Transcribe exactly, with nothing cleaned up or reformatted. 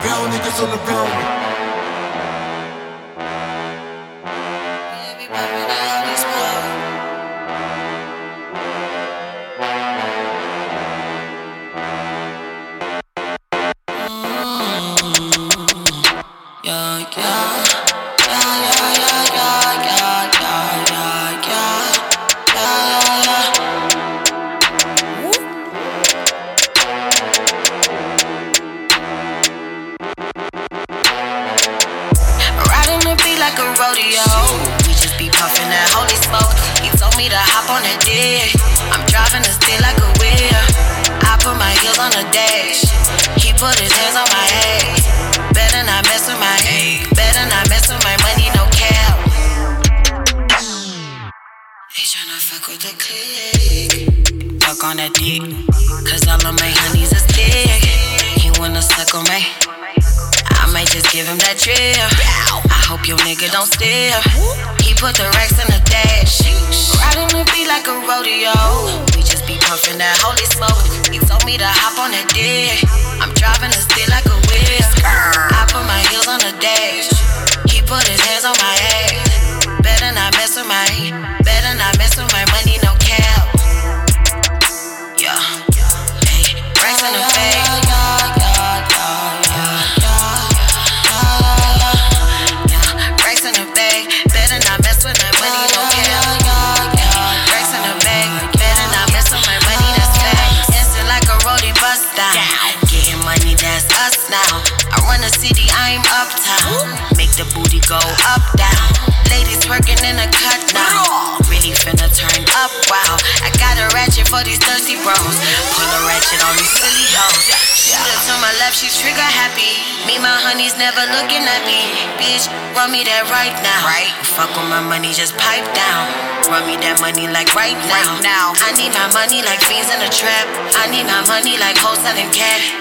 real niggas on the ground. Like a rodeo, we just be puffin' that holy smoke. He told me to hop on that dick. I'm driving the stick like a wheel. I put my heels on the dash. He put his hands on my ass. Better not mess with my egg. Better not mess with my money, no cap. They tryna fuck with the clique. Fuck on that dick, cause all of my honeys is thick. He wanna suck on me, I might just give him that drill. I hope your nigga don't steal. He put the racks in the dash. Riding the beat like a rodeo. We just be puffin' that holy smoke. He told me to hop on that dick. I'm driving the stick like a wheel. I put my heels on the dash. He put his hands on my ass. Better not mess with my, better not mess with my money, no cap. Yeah, hey, racks in the face. Now I run the city, I'm uptown. Make the booty go up, down. Ladies working in the cut now. Really finna turn up, wow. I got a ratchet for these thirsty bros. Pull a ratchet on these silly hoes. Shooter to my left, she's trigger happy. Me, my honey's never looking at me. Bitch, run me that right now. Right? Fuck with my money, just pipe down. Run me that money like right now. Right now. I need my money like fiends in a trap. I need my money like hoes selling cat.